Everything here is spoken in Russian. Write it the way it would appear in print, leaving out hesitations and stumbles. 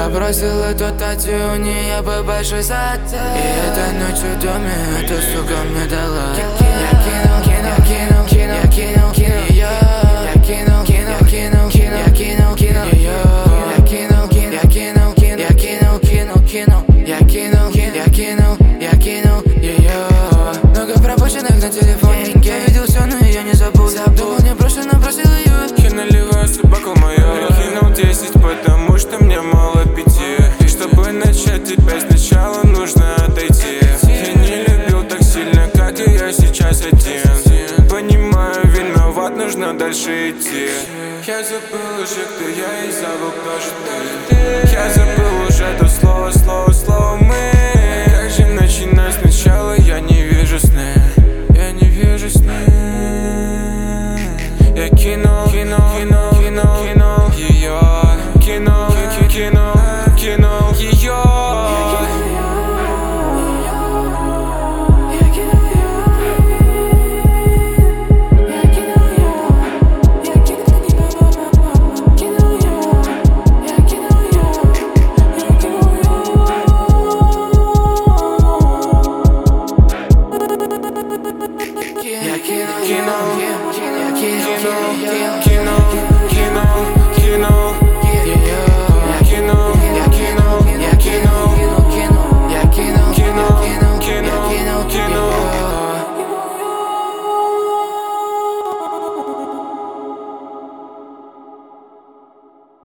Я бросил эту татью, у нее был большой зад. И этой ночью в доме эта сука мне дала. Я кинул ее. Я кинул ее. Я кинул ее. Много пропущенных на телефоне. Я видел все, но я не забыл. Думал, не брошен, но бросил ее. Я наливаю собаку мою. Я кинул 10, потому что мне мало 5. И чтобы начать тебя сначала, нужно отойти. Я не любил так сильно, как и я сейчас один. Понимаю, виноват, нужно дальше идти. Я забыл уже, кто я, и забыл, кто же ты. Я забыл уже то слово мы. Как же начинать сначала, я не вижу сны. Я не вижу сны. Я кинул ее. Кинул ее. Я кинул.